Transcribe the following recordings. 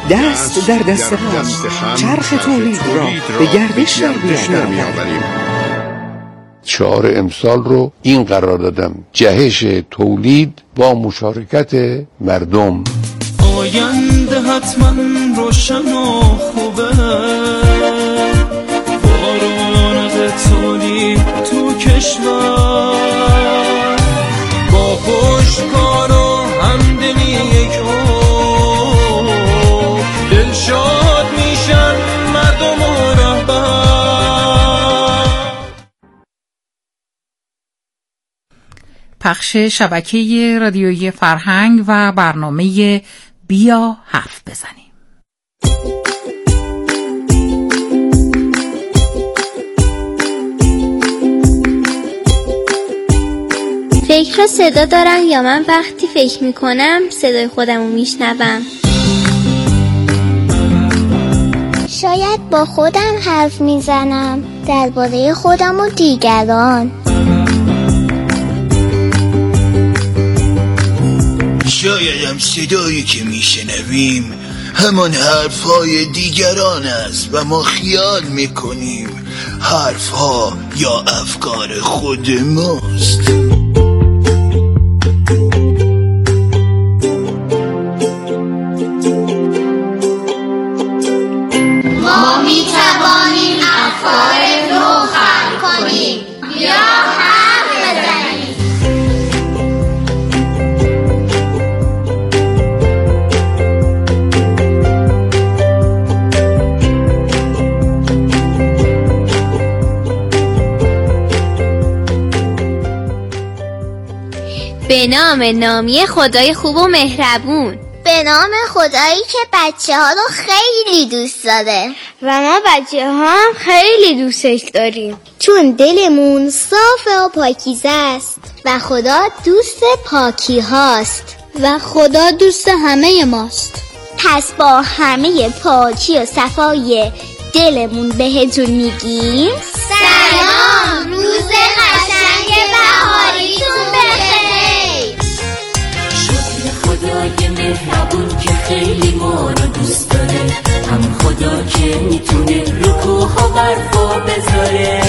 دست در دست هم چرخ تولید را به گردش در بیاوریم. شعار امسال رو این قرار دادم: جهش تولید با مشارکت مردم. آینده حتما روشن و خوبه، بارون تولید تو کشور با پشتکار و همدلی یک دلشاد میشن مردم و رهبر. پخش شبکه رادیویی فرهنگ و برنامه بیا حرف بزنیم. فکر صدا دارم یا من وقتی فکر میکنم صدای خودم رو میشنوم؟ شاید با خودم حرف میزنم درباره خودم و دیگران. شایدم صدایی که میشنویم همان حرفهای دیگران است و ما خیال میکنیم حرفها یا افکار خود ماست. ما میتوانیم افکار نو خلق کنیم. بیا حرف بزنیم. به نام نامی خدای خوب و مهربون. به نام خدایی که بچه ها رو خیلی دوست داره و ما بچه ها هم خیلی دوستش داریم، چون دلمون صاف و پاکیزه است و خدا دوست پاکی هاست و خدا دوست همه ماست. پس با همه پاکی و صفای دلمون بهتون میگیم سلام، روز قشنگ بهاریتون بخیر. شکر خدای مهربون که خیلی ما رو دوست داره، هم خدا که میتونه رو کوه و برفا بذاره.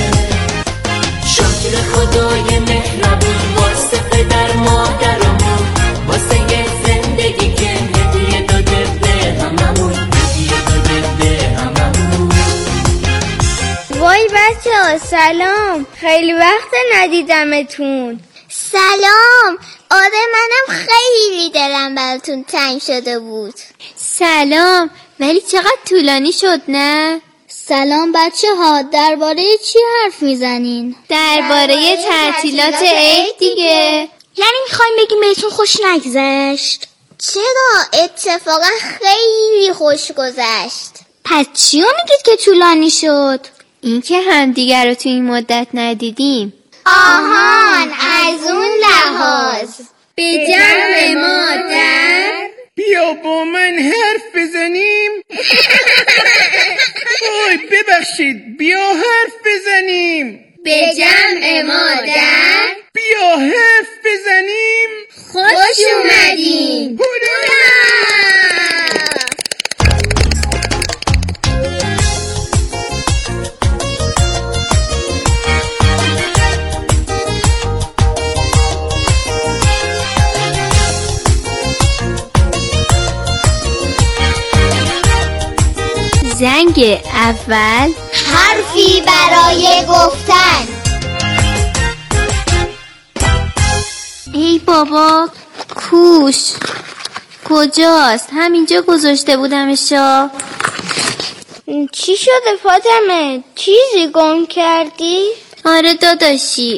شکر خدای مهربون واسه پدر مادرمون، واسه یه زندگی که هدیه داده به هممون، هدیه داده به هممون. وای بچه ها سلام، خیلی وقت ندیدمتون. سلام. آره منم خیلی دلم براتون تنگ شده بود. سلام، ولی چقدر طولانی شد نه؟ سلام بچه ها، درباره چی حرف میزنین؟ درباره تعطیلات عید دیگه. یعنی میخوایم بگیم بهتون خوش نگذشت؟ چرا؟ اتفاقا خیلی خوش گذشت. پس چیو میگید که طولانی شد؟ این که همدیگر رو تو این مدت ندیدیم. آهان، از اون لحاظ. به جمع مادر بیا با من حرف بزنیم. اوی ببخشید، بیا حرف بزنیم. به جمع مادر بیا حرف بزنیم. خوش اومدین. زنگ اول، حرفی برای گفتن. ای بابا، کوش کجاست؟ همینجا گذاشته بودمشا. چی شده فاطمه؟ چیزی گم کردی؟ آره داداشی،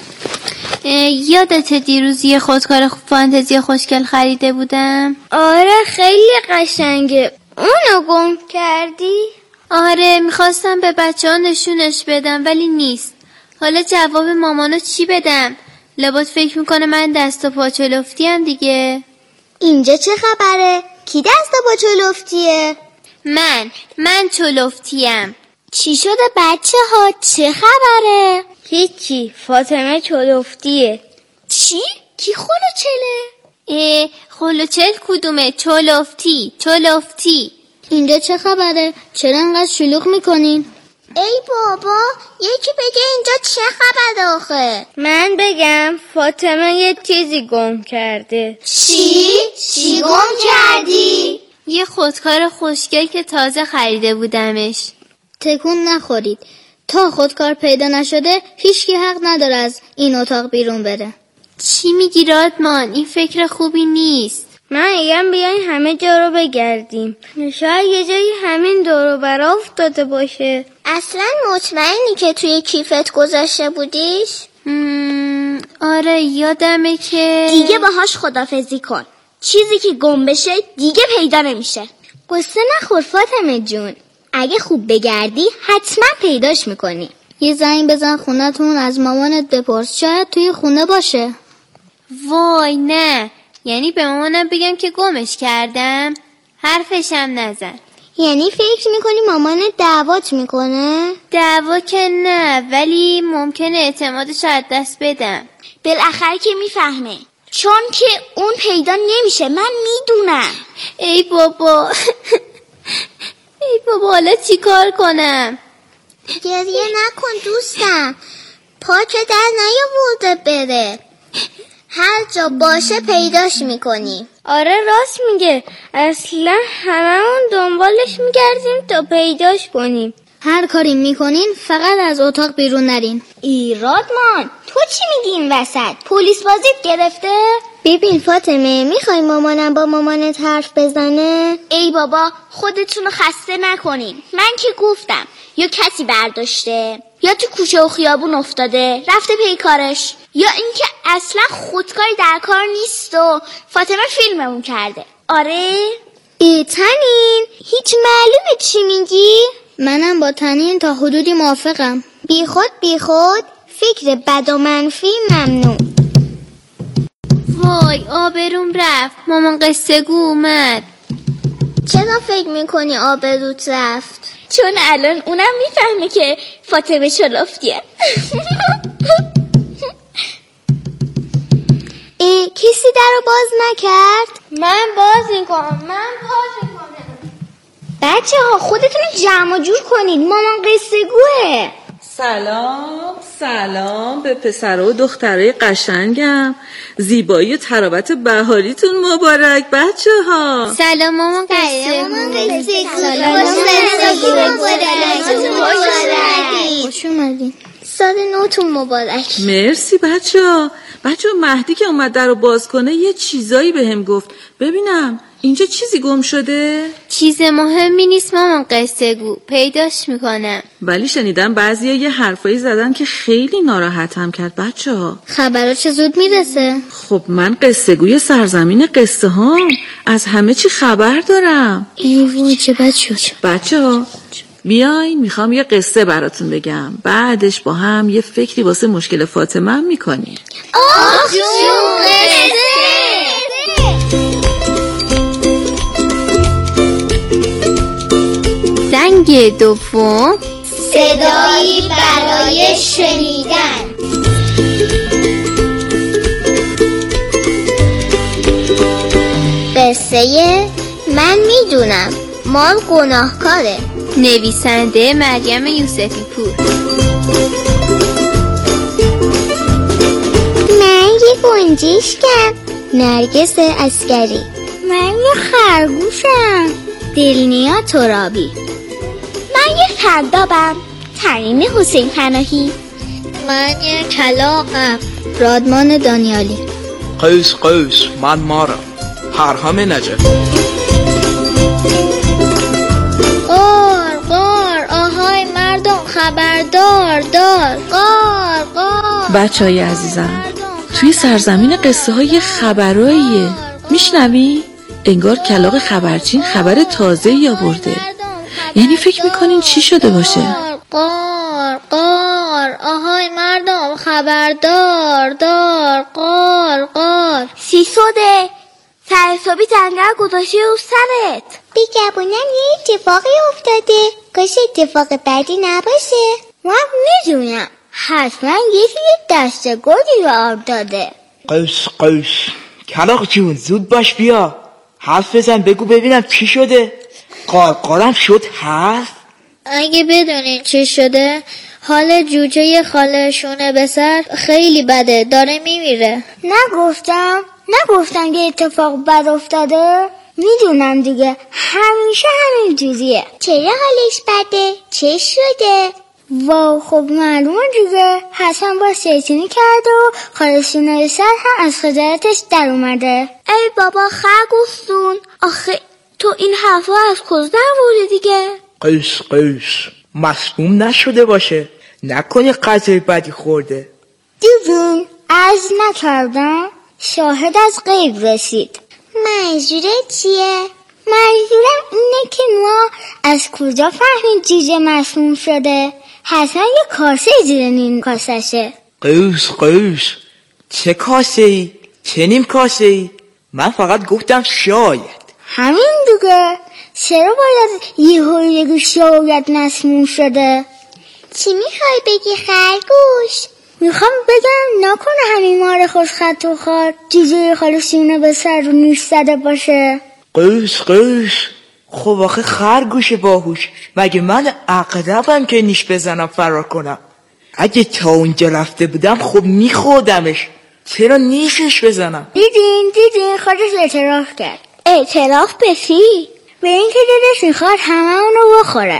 یادت دیروز یه خودکار فانتزی خوشگل خریده بودم؟ آره خیلی قشنگه. اونو گم کردی؟ آره میخواستم به بچه ها نشونش بدم ولی نیست. حالا جواب مامانو چی بدم؟ لابد فکر میکنه من دست و پا چلفتیم دیگه. اینجا چه خبره؟ کی دست و پا چلفتیه؟ من چلفتیم. چی شده بچه ها؟ چه خبره؟ هیچی، فاطمه چلفتیه. چی؟ کی خلوچله؟ خلوچل کدومه؟ چلفتی. اینجا چه خبره؟ چرا انقدر شلوغ میکنین؟ ای بابا، یکی بگه اینجا چه خبره آخه؟ من بگم فاطمه یه چیزی گم کرده. چی گم کردی؟ یه خودکار خوشگل که تازه خریده بودمش. تکون نخورید. تا خودکار پیدا نشده هیچکی حق نداره از این اتاق بیرون بره. چی میگی رادمان؟ این فکر خوبی نیست. من میگم بیاین همه جا رو بگردیم. شاید یه جایی همین دور و برا افتاده باشه. اصلا مطمئنی که توی کیفت گذاشته بودیش؟ آره یادمه که دیگه باهاش خدافزی کن. چیزی که گم بشه دیگه پیدا نمیشه. قصه نخور فاطمه جون. اگه خوب بگردی حتما پیداش میکنی. یه زنگ بزن خونتون، از مامانت بپرس، شاید توی خونه باشه. وای نه، یعنی به مامانم بگم که گمش کردم؟ حرفشم نزن. یعنی فکر میکنی مامانت دعوات میکنه؟ دعوا که نه، ولی ممکنه اعتمادش از دست بدم. بالاخره که میفهمه، چون که اون پیدا نمیشه. من میدونم. ای بابا حالا چی کار کنم؟ گریه نکن دوستم، پا که در نیاورده بره. هر جا باشه پیداش میکنی. آره راست میگه، اصلا هممون دنبالش میگردیم تا پیداش کنیم. هر کاری میکنین فقط از اتاق بیرون نرین. ایرادمان، تو چی میگی این وسط؟ پلیس بازیت گرفته؟ ببین فاطمه، میخوای مامانم با مامانت حرف بزنه؟ ای بابا، خودتون رو خسته نکنین. من که گفتم یا کسی برداشته، یا تو کوچه و خیابون افتاده رفته پی کارش، یا اینکه اصلا خودکاری در کار نیست و فاطمه فیلممون کرده. آره؟ تنین، هیچ معلومه چی میگی؟ منم با تنین تا حدودی موافقم. بی خود فکر بد و منفی ممنوع. وای آبروم رفت، مامان قصه گو اومد. چرا فکر میکنی آبروت رفت؟ چون الان اونم میفهمه که فاطمه چلفتیه. کسی درو باز نکرد؟ من باز میکنم. بچه ها خودتون جمع جور کنید، مامان قصه گوه. سلام به پسر و دخترای قشنگم. زیبایی و تراوت بهاریتون مبارک بچه ها. سلام مامان قصه خوش اومدین. سال نوتون مبارک. مرسی بچه ها. مهدی که اومد در رو باز کنه یه چیزایی به هم گفت. ببینم اینجا چیزی گم شده؟ چیز مهمی نیست مامان قصه گو، پیداش میکنم. ولی شنیدم بعضیا یه حرفایی زدن که خیلی ناراحتم کرد بچه ها. خبرها چه زود میرسه؟ خب من قصه گوی سرزمین قصه ها، از همه چی خبر دارم. ایوی چه بد شد. بچه ها بیاین، میخوام یه قصه براتون بگم، بعدش با هم یه فکری واسه مشکل فاطمه هم میکنیم. زنگ دوم، صدایی برای شنیدن. قصه من میدونم مال گناهکاره. نویسنده مریم یوسفی پور. من یه گنجشکم، نرگس عسکری. من یه خرگوشم، دلنیا ترابی. من یه خردابم، تریم حسین پناهی. من یه کلاغم، رادمان دانیالی. قیس من مارم، هرهم نجف. قار آهای مردم خبردار دار. قار بچه های عزیزم، توی سرزمین قصه های خبراییه، میشنوی؟ انگار کلاغ خبرچین خبر تازه‌ای آورده. یعنی فکر میکنین چی شده باشه؟ قار آهای مردم خبردار دار. قار سیسوده سرسابی تنگر گذاشته رو سرت. بیگبونم یه اتفاقی افتاده، کاش اتفاق بدی نباشه. من میدونم حتما یکی یه دست گلی رو آب داده. قیس کلاغ جون زود باش بیا، حرف بزن بگو ببینم چی شده. قارقارم شد حرف؟ اگه بدونین چی شده، حال جوجه خاله شونه به سر خیلی بده، داره میمیره. نگفتم که اتفاق بد افتاده؟ میدونم دیگه، همیشه همین جوریه. چرا حالش بده؟ چه شده؟ واو خب معلومه دیگه، حسن با شیطونی کرده و خاله شونه به سر هم از خجالتش در اومده. ای بابا خرگوشتون، آخه تو این حرفا از کجا آوردی دیگه؟ قیس مسموم نشده باشه، نکنی غذای بدی خورده. دیدین عرض نکردم، شاهد از غیب رسید. منظورت چیه؟ منظورم اینه که ما از کجا فهمیم جوجه مسموم شده؟ حتما یه کاسه زیر نیم کاسشه. قیس چه کاسه ای؟ چه نیم کاسه ای؟ من فقط گفتم شاید. همین دیگه، چرا باید یهو شاید مسموم شده؟ چی میخوای بگی خرگوش؟ میخوام بگم نکنه همین مار خوش خط و خار جوجه خاله شونه به سر رو نیش زده باشه. قیس خب آخه خرگوش باهوش، مگه من عقربم که نیش بزنم فرار کنم؟ اگه تا اونجا رفته بودم خب میخوردمش، چرا نیشش بزنم؟ دیدین خودش اعتراف کرد. اعتراف به چی؟ به این که دلش میخواد همه اونو بخوره.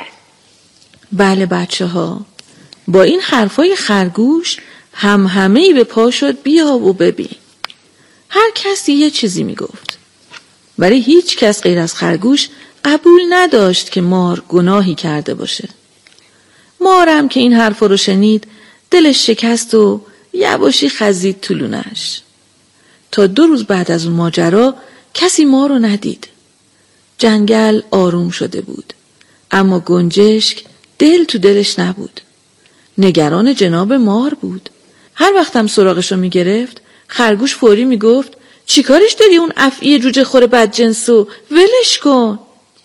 بله بچه ها، با این حرفای خرگوش همه‌ای به پا شد بیا و ببین. هر کسی یه چیزی میگفت، ولی هیچ کس غیر از خرگوش قبول نداشت که مار گناهی کرده باشه. مارم که این حرفا رو شنید دلش شکست و یواشی خزید تو لونش. تا 2 روز بعد از اون ماجرا کسی مار رو ندید. جنگل آروم شده بود، اما گنجشک دل تو دلش نبود. نگران جناب مار بود. هر وقتم سراغشو میگرفت خرگوش فوری میگفت چیکارش داری اون افعی جوجه خور بدجنسو، ولش کن.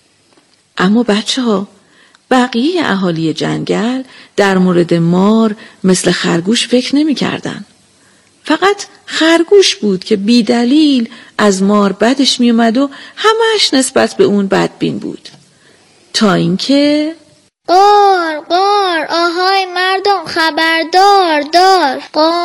اما بچه ها، بقیه اهالی جنگل در مورد مار مثل خرگوش فکر نمی کردن. فقط خرگوش بود که بی دلیل از مار بدش می اومد و همش نسبت به اون بدبین بود. تا اینکه قار آهای مردم خبردار دار.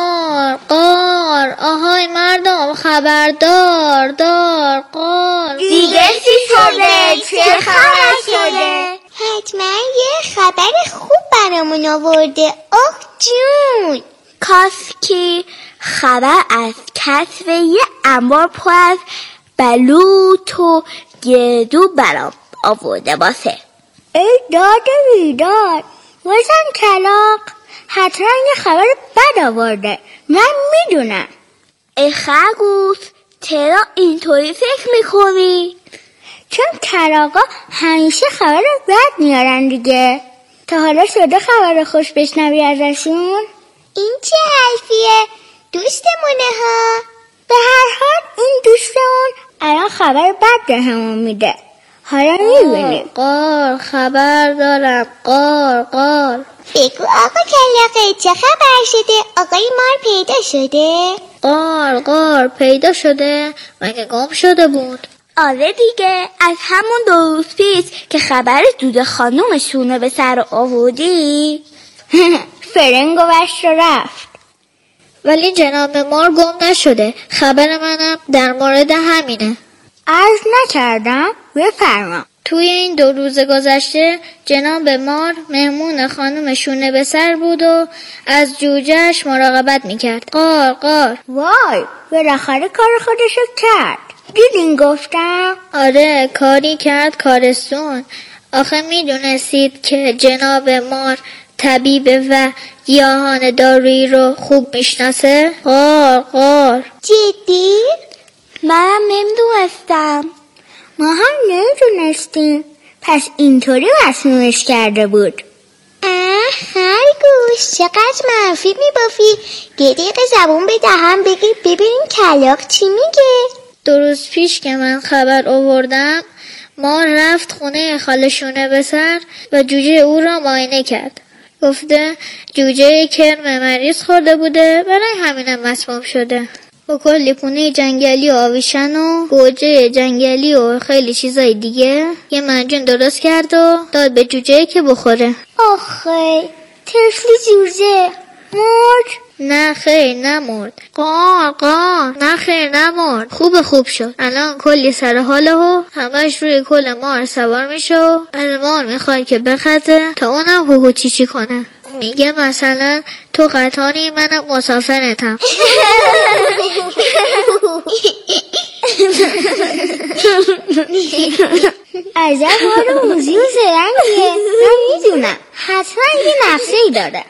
قار آهای مردم خبردار دار. قار دیگه چی شده؟ چه خبر شده؟ حتما یه خبر خوب برامون آورده. آخ جون، کاش که خبر از کسب یه انبار پر از بلوط و گردو برام آورده باشه. ای داد بیداد، وزن کلاغ حتما یه خبر بد آورده، من میدونم. ای خرگوش، چرا اینطوری فکر میکنی؟ چون کلاغا همیشه خبر بد میارن دیگه. تا حالا شده خبر خوش بشنوی ازشون؟ این چه حرفیه؟ دوستمونه ها. به هر حال این دوستمون الان خبر بد به همون میده. حالا میبینیم. قار خبر دارم. قار بگو آقا کلاغه چه خبر شده؟ آقای مار پیدا شده؟ قار پیدا شده؟ مگه گم شده بود؟ آره دیگه، از همون 2 روز پیش که خبر جوجه خانوم شونه به سر آوردی فرنگ و بشت رفت. ولی جناب مار گم نشده. خبر منم در مورد همینه. عرض نکردم؟ بفرما. توی این 2 روز گذشته جناب مار مهمون خانم شونه به سر بود و از جوجهش مراقبت میکرد. قار وای، بالاخره کار خودشو کرد. دیدین گفتم؟ آره، کاری کرد کارستون. آخه میدونستید که جناب مار طبیب و گیاهان دارویی رو خوب میشناسه؟ قار جدی؟ منم نمیدونستم. ما هم نمیدونستیم. پس اینطوری مسمومش کرده بود. خرگوش چقدر منفی میبافی. یه دقیقه زبون به دهن بگیر ببینیم کلاغ چی میگه. 2 روز پیش که من خبر آوردم مار رفت خونه خاله شونه به سر و جوجه او را معاینه کرد. گفته جوجه کرم مریض خورده بوده، برای همینم مسموم شده. با کلی پونه جنگلی و آویشن و گوجه جنگلی و خیلی چیزای دیگه یه معجون درست کرد و داد به جوجه که بخوره. آخه طفلی جوجه مرد؟ نه خیر نمرد. قار نه خیر نمرد. خوب شد. الان کلی سر حاله و همش روی کل مار سوار میشه و از مار میخواد که بخزه تا اونم هوهو چی کنه. میگه مثلا تو قطاری منم مسافرتم. عجب حال موزی و زرنگیه. من میدونم حتما یه نقشه ای داره.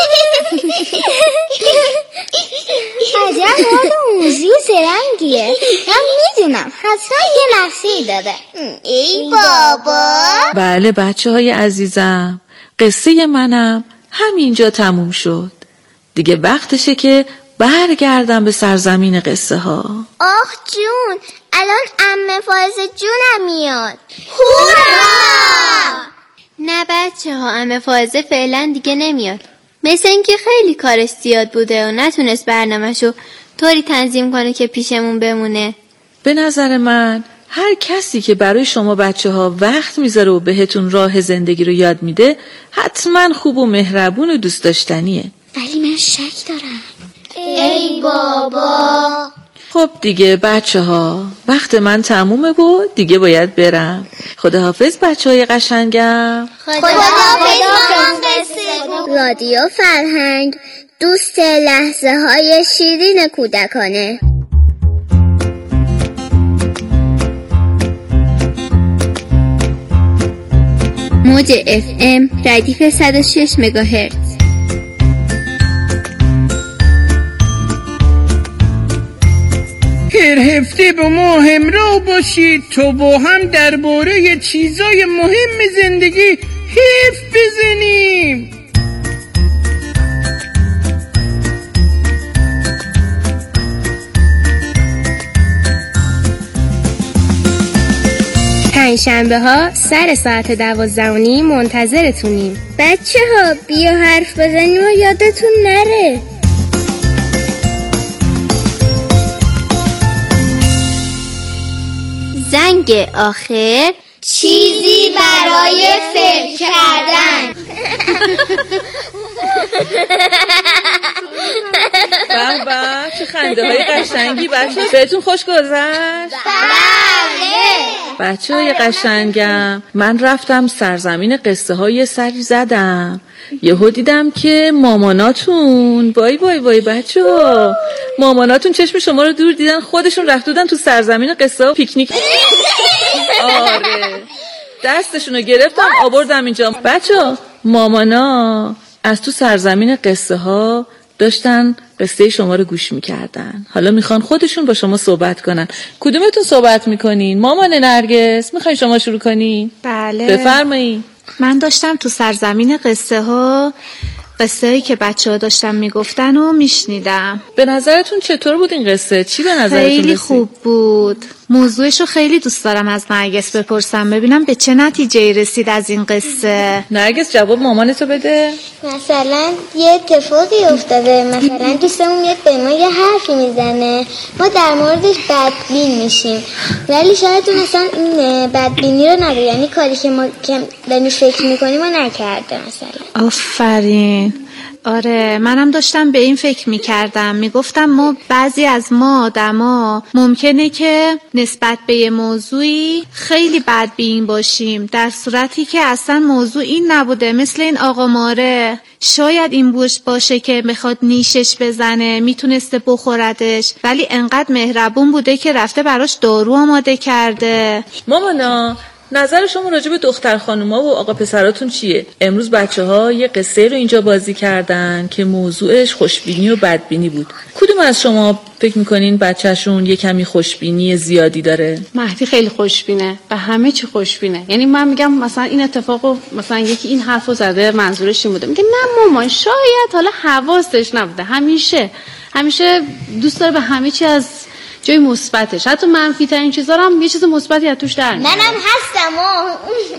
عجب حال موزی و زرنگیه. من میدونم حتما یه نقشه ای داره. ای بابا. بله بچه‌های عزیزم، قصه منم همینجا تموم شد. دیگه وقتشه که برگردم به سرزمین قصه ها. آخ جون، الان عمه فائزه جونم میاد. هورا! نه بچه ها، عمه فائزه فعلا دیگه نمیاد. مثل اینکه خیلی کارش زیاد بوده و نتونست برنامه‌شو طوری تنظیم کنه که پیشمون بمونه. به نظر من هر کسی که برای شما بچه ها وقت میذاره و بهتون راه زندگی رو یاد میده حتما خوب و مهربون و دوست داشتنیه. ولی من شک دارم. ای بابا. خب دیگه بچه ها، وقت من تمومه و دیگه باید برم. خداحافظ بچه های قشنگم. خداحافظ قصه. رادیو فرهنگ، دوست لحظه های شیرین کودکانه. موج FM ردیف 106 مگاهرتز. هر هفته با ما همراه باشید تا با هم درباره چیزای مهم زندگی حرف بزنیم. پنجشنبه ها سر ساعت 12:30 منتظرتونیم. بچه ها بیا حرف بزنیم و یادتون نره. زنگ آخر، چیزی برای فکر کردن. بابا چه خنده های قشنگی بچه. بهتون خوش گذشت؟ بله. بچه های قشنگم، من رفتم سرزمین قصه های سری زدم. یهو دیدم که ماماناتون وای بچه ها، ماماناتون چشم شما رو دور دیدن، خودشون رفت بودن تو سرزمین قصه ها پیکنیک. آره دستشون رو گرفتم آوردم اینجا. بچه ها مامانا از تو سرزمین قصه ها داشتن قصه شما رو گوش میکردن. حالا میخوان خودشون با شما صحبت کنن. کدومتون صحبت میکنین؟ مامان نرگس میخواین شما شروع کنین؟ بله بفرمایید. من داشتم تو سرزمین قصه ها قصه‌ای که بچه‌ها داشتن میگفتن و میشنیدم. به نظرتون چطور بود این قصه؟ چی به نظرتون خیلی رسید؟ خوب بود. موضوعشو خیلی دوست دارم از نرگس بپرسم ببینم به چه نتیجه‌ای رسید از این قصه. نرگس جواب مامانتو بده. مثلا یه اتفاقی افتاده، مثلا دوستمون میاد به ما یه حرفی میزنه، ما در موردش بدبین میشیم، ولی شاید اون اصلا این بدبینی رو نداره، یعنی کاری که ما داریم فکر میکنیم و نکرده مثلا. آفرین. آره منم داشتم به این فکر میکردم، میگفتم ما بعضی از ما آدما ممکنه که نسبت به یه موضوعی خیلی بدبین باشیم در صورتی که اصلا موضوع این نبوده. مثل این آقا ماره، شاید این باشه که میخواد نیشش بزنه، میتونسته بخوردش، ولی انقدر مهربون بوده که رفته براش دارو آماده کرده. مامانا نظر شما راجع به دختر خانوما و آقا پسراتون چیه؟ امروز بچه‌ها یه قصه رو اینجا بازی کردن که موضوعش خوشبینی و بدبینی بود. کدوم از شما فکر میکنین بچه‌شون یه کمی خوشبینی زیادی داره؟ مهدی خیلی خوشبینه و همه چی خوشبینه. یعنی من میگم مثلا این اتفاقو، مثلا یکی این حرفو زده منظورش این بوده، میگه نه مامان شاید حالا حواسش نبوده، همیشه دوست داره به همه چی از جای مثبتش، حتی منفی ترین چیزا رو هم یه چیز مثبتی از توش در میاره. منم هستم.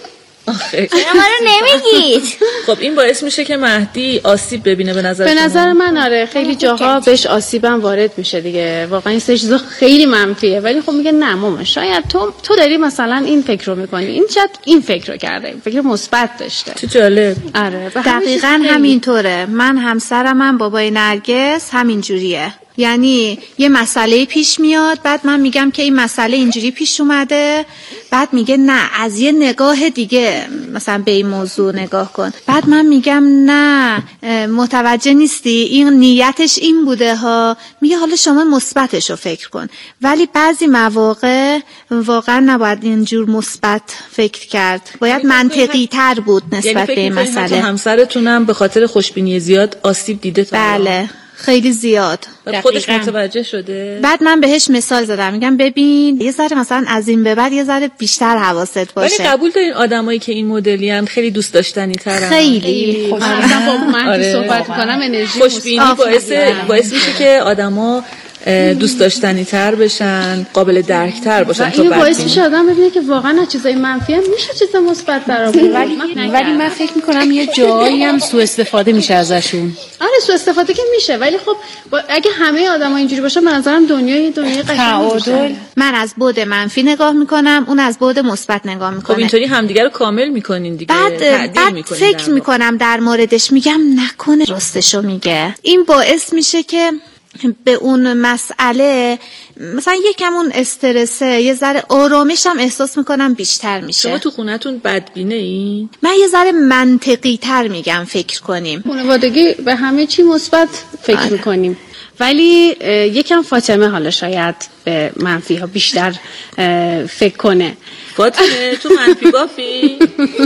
چرا ما رو نمیگید؟ خب این باعث میشه که مهدی آسیب ببینه به نظر به شما؟ نظر من آره، خیلی جاها بهش آسیبم وارد میشه دیگه. واقعا این سه چیزا خیلی منفیه، ولی خب میگه نه مامان شاید تو داری مثلا این فکر رو میکنی، این شاید این فکر رو کرده، فکر مثبت داشته. چه جالب. آره دقیقاً همینطوره. من همسرم هم بابای نرگس همین جوریه. یعنی یه مسئله پیش میاد، بعد من میگم که این مسئله اینجوری پیش اومده، بعد میگه نه از یه نگاه دیگه مثلا به این موضوع نگاه کن. بعد من میگم نه متوجه نیستی، این نیتش این بوده ها. میگه حالا شما مثبتش رو فکر کن. ولی بعضی مواقع واقعا نباید اینجور مثبت فکر کرد، باید منطقی تر بود نسبت به این مسئله. یعنی همسرتونم به خاطر خوشبینی زیاد آسیب دیده تا بله خیلی زیاد. خودش متوجه شده. بعد من بهش مثال زدم، میگم ببین یه ذره مثلا از این به بعد یه ذره بیشتر حواست باشه. ولی قبول دارین آدمایی که این مدلی ان خیلی دوست داشتنی ترن؟ خیلی مثلا با مهدی صحبت کنم انرژی خوشبینی باعث میشه که آدما دوست داشتنی تر بشن، قابل درک تر باشن. این باعث میشه آدم ببینه که واقعا از چیزای منفی هم میشه چیز مثبت در آورد. ولی من فکر میکنم یه جایی هم سوء استفاده میشه ازشون. آره سوء استفاده که میشه، ولی خب اگه همه آدما اینجوری باشن به نظرم دنیای قشنگی میشه. من از بعد منفی نگاه میکنم، اون از بعد مثبت نگاه میکنه. خب اینطوری همدیگه رو کامل میکنین دیگه. بعد فکر میکنم در موردش، میگم نکنه راستشو میگه. این باعث میشه که به اون مسئله مثلا یکم اون استرسه یه ذره آرامش هم احساس میکنم بیشتر میشه. شما تو خونتون بدبینه این؟ من یه ذره منطقی تر میگم فکر کنیم. خانوادگی به همه چی مثبت فکر میکنیم، ولی یکم فاطمه حالا شاید به منفی ها بیشتر فکر کنه. فاطمه تو منفی بافی؟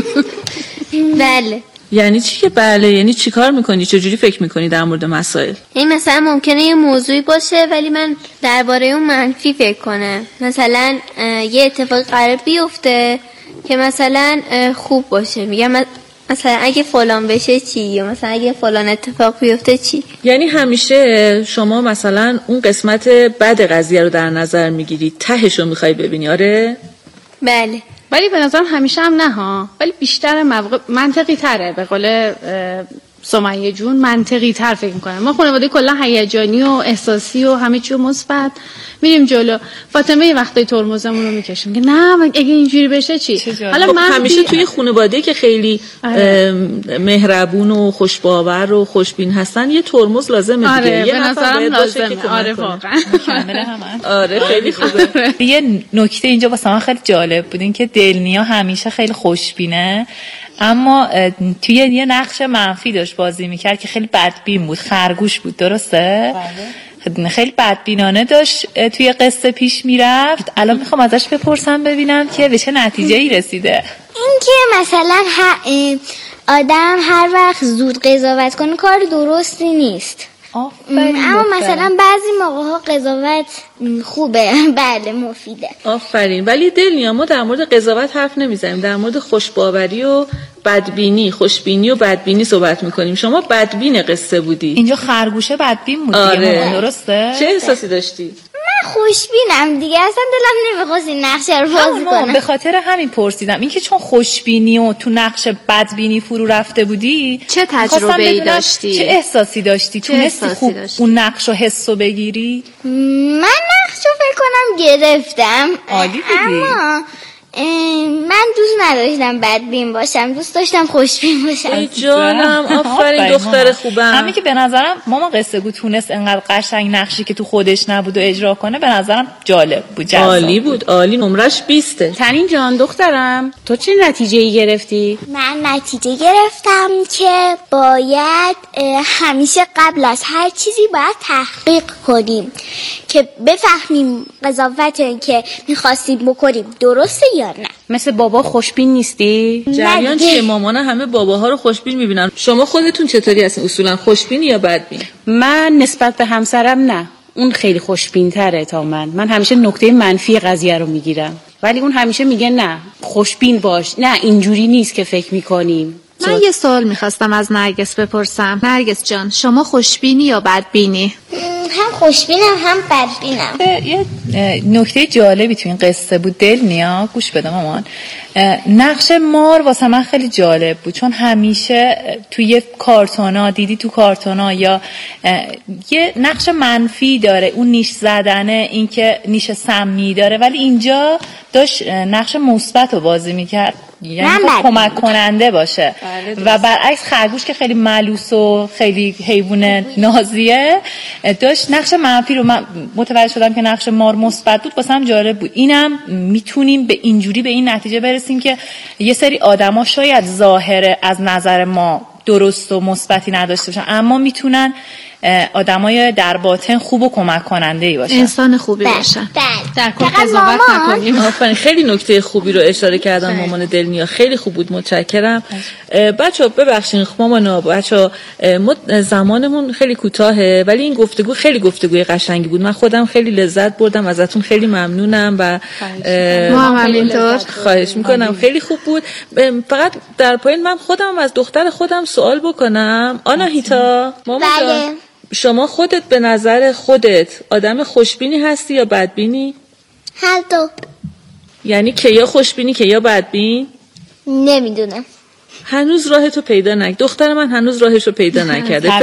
بله. یعنی چی که بله؟ یعنی چی کار میکنی؟ چجوری فکر میکنی در مورد مسائل؟ این مثلا ممکنه یه موضوعی باشه ولی من درباره اون منفی فکر کنم. مثلا یه اتفاق قرار بیفته که مثلا خوب باشه، میگم مثلا اگه فلان بشه چی، یا مثلا اگه فلان اتفاق بیفته چی. یعنی همیشه شما مثلا اون قسمت بد قضیه رو در نظر میگیری، تهش رو میخوای ببینی. آره؟ بله. ولی به نظرم همیشه هم نه ها، ولی بیشتر مواقع منطقی تره. به قول سمیه جون منطقی تر فکر میکنم. ما خانواده کلا هیجانی و احساسی و همه چی مثبت میریم جلو. فاطمه یه وقتایی ترمزمون رو میکشیم که نه اگه اینجوری بشه چی. حالا من همیشه توی خانواده که خیلی مهربون و خوشباور و خوشبین هستن یه ترمز لازمه دیگه. آره، یه به نظرم لازمه. آره واقعا کاملا هم. آره خیلی خوبه. یه نکته اینجا واسه من خیلی جالب بود، این که دلنیا همیشه خیلی خوشبینه اما توی یه نقش منفی داشت بازی میکرد که خیلی بدبین بود، خرگوش بود. درسته؟ بله. خیلی بدبینانه داشت توی قصه پیش میرفت. الان میخوام ازش بپرسم ببینم که به چه نتیجه‌ای رسیده. این که مثلا آدم هر وقت زود قضاوت کنه کار درستی نیست. اما مثلا بعضی موقع ها قضاوت خوبه. بله مفیده. آفرین. ولی دلنیا ما در مورد قضاوت حرف نمیزنیم، در مورد خوشباوری و بدبینی، خوشبینی و بدبینی صحبت میکنیم. شما بدبین قصه بودی. اینجا خرگوشه بدبین بود. آره. درسته؟ چه احساسی داشتی؟ من خوشبینم دیگه، اصلا دلم نمیخواست این نقشه رو بازی کنم. به خاطر همین پرسیدم. این که چون خوشبینی و تو نقش بدبینی فرو رفته بودی، چه تجربه‌ای داشتی؟ چه احساسی داشتی؟ تونستی خوب اون نقش رو حسو بگیری؟ من نقش رو فکر کنم گرفتم. عالی بودی. اما من دوست نداشتم بدبین باشم، دوست داشتم خوشبین باشم. ای جانم آفرین دختر خوبم. همین که به نظرم ماما قصه گو تونست انقدر قشنگ نقشی که تو خودش نبود و اجرا کنه، به نظرم جالب بود، جذاب. عالی بود، عالی. نمرش 20. تنین جان دخترم تو چه نتیجه‌ای گرفتی؟ من نتیجه گرفتم که باید همیشه قبل از هر چیزی باید تحقیق کنیم که بفهمیم قضاوتی که می‌خواستیم بکنیم درسته یا نه. مثل بابا خوشبین نیستی؟ جریان چیه؟ مامان همه باباها رو خوشبین میبینن. شما خودتون چطوری هستین؟ اصولا خوشبین یا بدبین؟ من نسبت به همسرم نه، اون خیلی خوشبین تره تا من همیشه نکته منفی قضیه رو میگیرم، ولی اون همیشه میگه نه خوشبین باش، نه اینجوری نیست که فکر میکنیم. من یه سوال میخواستم از نرگس بپرسم. نرگس جان، شما خوشبینی یا بدبینی؟ هم خوشبینم هم بدبینم. یه نکته جالبی تو این قصه بود دلنیا، گوش بده مامان. نقش مار واسه من خیلی جالب بود، چون همیشه توی کارتونا دیدی، تو کارتونا یا یه نقش منفی داره، اون نیش زدنه، این که نیش سمی داره، ولی اینجا داشت نقش مثبت رو بازی میکرد، یعنی کمک کننده باشه. و برعکس خرگوش که خیلی ملوس و خیلی حیوان نازیه داشت نقش منفی رو. من متوجه شدم که نقش مار مثبت بود، واسم جالب بود. اینم میتونیم به اینجوری به این نتیجه برسیم که یه سری آدما شاید ظاهر از نظر ما درست و مثبتی نداشته باشن، اما میتونن آدمای در باطن خوب و کمک کننده ای باشن، انسان خوبی باشن. در کل قضاوت نکنیم. آفرین، خیلی نکته خوبی رو اشاره کردن مامان دلنیا، خیلی خوب بود، متشکرم. بچه‌ها ببخشید مامانا، بچه‌ها ما زمانمون خیلی کوتاهه، ولی این گفتگو خیلی گفتگوی قشنگی بود. من خودم خیلی لذت بردم ازتون، خیلی ممنونم و ما هم همینطور. خواهش میکنم، خیلی خوب بود. فقط در پایین من خودم از دختر خودم سوال بکنم. آناهیتا، مامان جان، شما خودت به نظر خودت آدم خوشبینی هستی یا بدبینی؟ هر دو. یعنی که یا خوشبینی که یا بدبین؟ نمیدونم. هنوز راهتو پیدا نکرد. دختر من هنوز راهشو پیدا نکرده.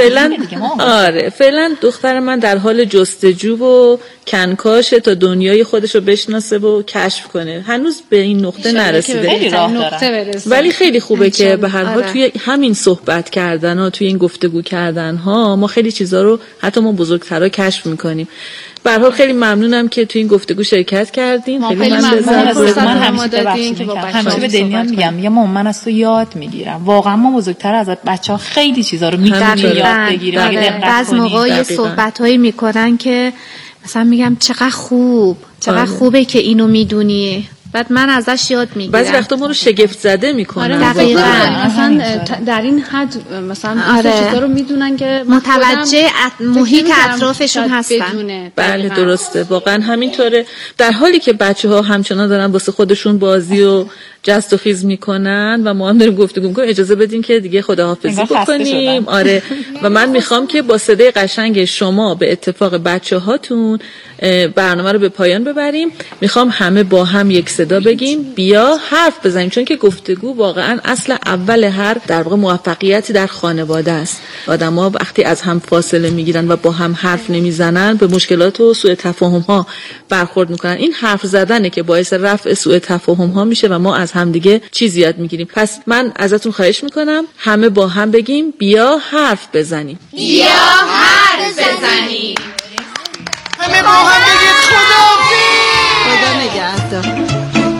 فعلا دختر من در حال جستجو و کنکاشه تا دنیای خودشو بشناسه و کشف کنه. هنوز به این نقطه نرسیده. ولی خیلی خوبه که به هر حال توی همین صحبت کردن ها، توی این گفتگو کردن ها، ما خیلی چیزا رو حتی ما بزرگترا کشف میکنیم. به هر حال خیلی ممنونم که تو این گفتگو شرکت کردین. خیلی من همیشه به دنیا میگم یا من از تو یاد میگیرم. واقعا ما بزرگتر از بچه‌ها خیلی چیزا رو میتونیم یاد بگیریم. بعضی موقع یه صحبتایی میکنن که مثلا میگم چقدر خوبه که اینو میدونی، بعد من ازش یاد میگیرم. بعضی وقتا ما رو شگفت زده میکنن. دقیقاً. مثلا در این حد مثلا چیزا رو میدونن که متوجه محیط اطرافشون هستن. بله درسته، واقعا همینطوره. در حالی که بچه‌ها همچنان دارن واسه خودشون بازی و جست و خیز میکنن و ما هم داریم گفتگو میکنیم، اجازه بدین که دیگه خداحافظی بکنیم. آره و من میخوام که با صدای قشنگ شما به اتفاق بچه‌هاتون برنامه رو به پایان ببریم. میخوام همه با هم یک صدا بگیم بیا حرف بزنیم، چون که گفتگو واقعا اصل اول هر در واقع موفقیتی در خانواده است. آدم‌ها وقتی از هم فاصله میگیرن و با هم حرف نمیزنن به مشکلات و سوء تفاهم‌ها برخورد میکنن. این حرف زدنه که باعث رفع سوء تفاهم‌ها میشه و ما از هم دیگه چیزی یاد میگیریم. پس من ازتون خواهش میکنم همه با هم بگیم بیا حرف بزنیم. بیا حرف بزنیم. همه با هم بگید خدا نگهدار.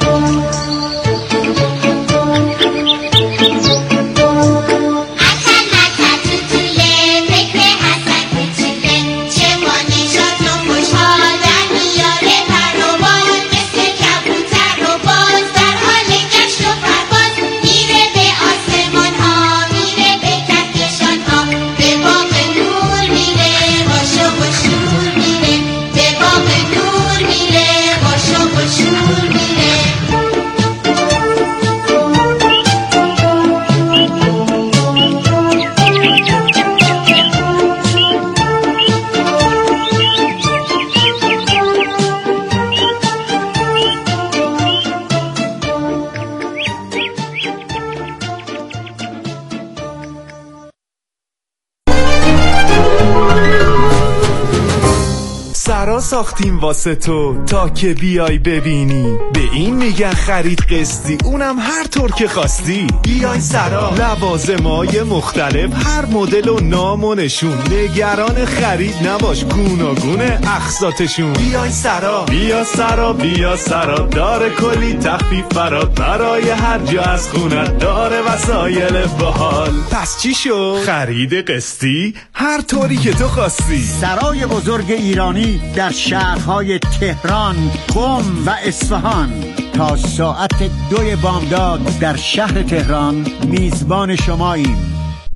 ساختیم واسه تو تا که بیای ببینی، به این میگن خرید قسطی، اونم هر طور که خواستی. بیای سرا، لوازمای مختلف، هر مدل و نام و نشون، نگران خرید نباش، گوناگونه اقساطشون. بیای سرا، بیا سرا، بیا سرا، داره کلی تخفیف برات، برای هر جا از خونت داره وسایل باحال. پس چی شد؟ خرید قسطی هر طوری که تو خواستی. سرای بزرگ ایرانی در شهرهای تهران، قم و اصفهان تا ساعت 2 بامداد در شهر تهران میزبان شماییم.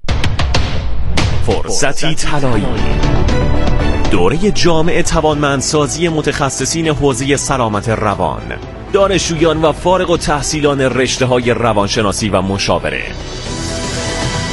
فرصتی طلایی، دوره جامع توانمندسازی متخصصین حوزه سلامت روان، دانشجویان و فارغ التحصیلان رشته‌های روانشناسی و مشاوره.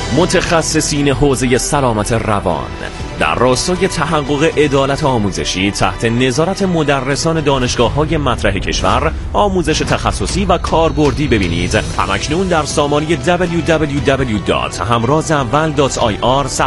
متخصصین حوزه سلامت روان در راستای تحقق عدالت آموزشی تحت نظارت مدرسان دانشگاه‌های مطرح کشور آموزش تخصصی و کاربردی ببینید. همکنون در سامانه www.hamrazawwal.ir